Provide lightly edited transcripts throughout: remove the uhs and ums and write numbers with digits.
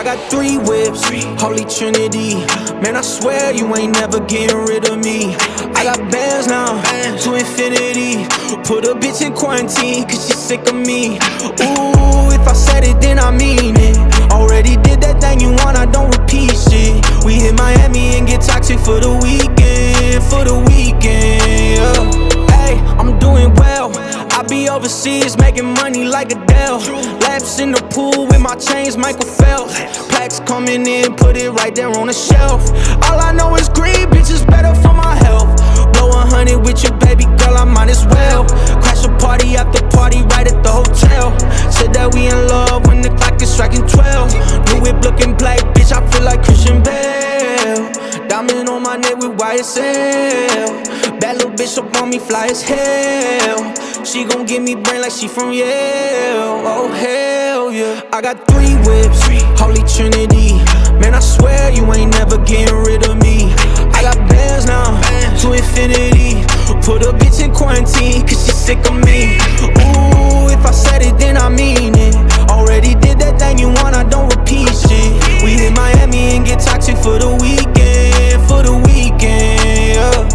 got 3 whips, Holy Trinity. Man, I swear you ain't never getting rid of me. I got bands now, to infinity. Put a bitch in quarantine, cause she sick of me. Ooh, if I said it, then I mean it. Already did that thing you want, I don't repeat shit. We hit Miami and get toxic for the weekend, yeah. Hey, I'm doing well. I be overseas making money like Adele. Laps in the pool with my chains, Michael Phelps. Plaques coming in, put it right there on the shelf. All I know is green, bitches better for my health. Blow 100 with you, baby girl, I might as well. Crash a party after party right at the hotel. Said that we in love when the clock is striking 12. New whip looking black, bitch, I feel like Christian Bale. Diamond on my neck with YSL. Bad little bitch up on me, fly as hell. She gon' give me brain like she from Yale. Oh hell yeah. I got 3 whips, Holy Trinity. Man, I swear you ain't never getting rid of me. I got bands now, to infinity. Put a bitch in quarantine, cause she sick of me. Ooh, if I said it, then I mean it. Already did that thing you want, I don't repeat shit. We hit Miami and get toxic for the weekend, yeah.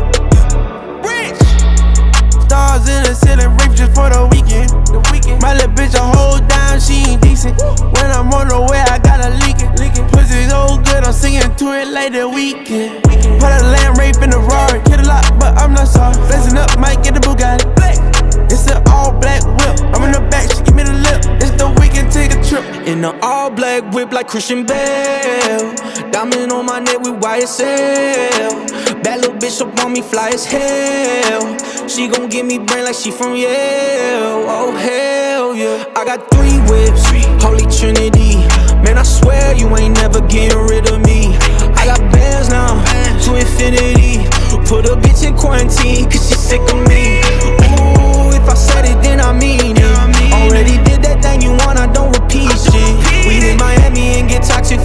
Stars in the ceiling, rape just for the weekend. My little bitch a hold down, she ain't decent. When I'm on the way, I gotta leak it. Pussy so good, I'm singing to it like the weekend. Put a lamb rape in the Rari, hit a lot, but I'm not sorry. Flexing up, might get the Bugatti. It's an all black whip, I'm in the back, she give me the lip. It's the weekend, take a trip. In the all black whip like Christian Bale. Diamond on my neck with YSL. Bad little bitch up on me, fly as hell. She gon' give me brain like she from Yale. Oh hell yeah. I got 3 whips, Holy Trinity. Man, I swear you ain't never getting rid of me. I got bands now, to infinity. Put a bitch in quarantine, cause she sick of me. Ooh, if I said it, then I mean it. Already did that thing you want, I don't repeat shit. We hit Miami and get toxic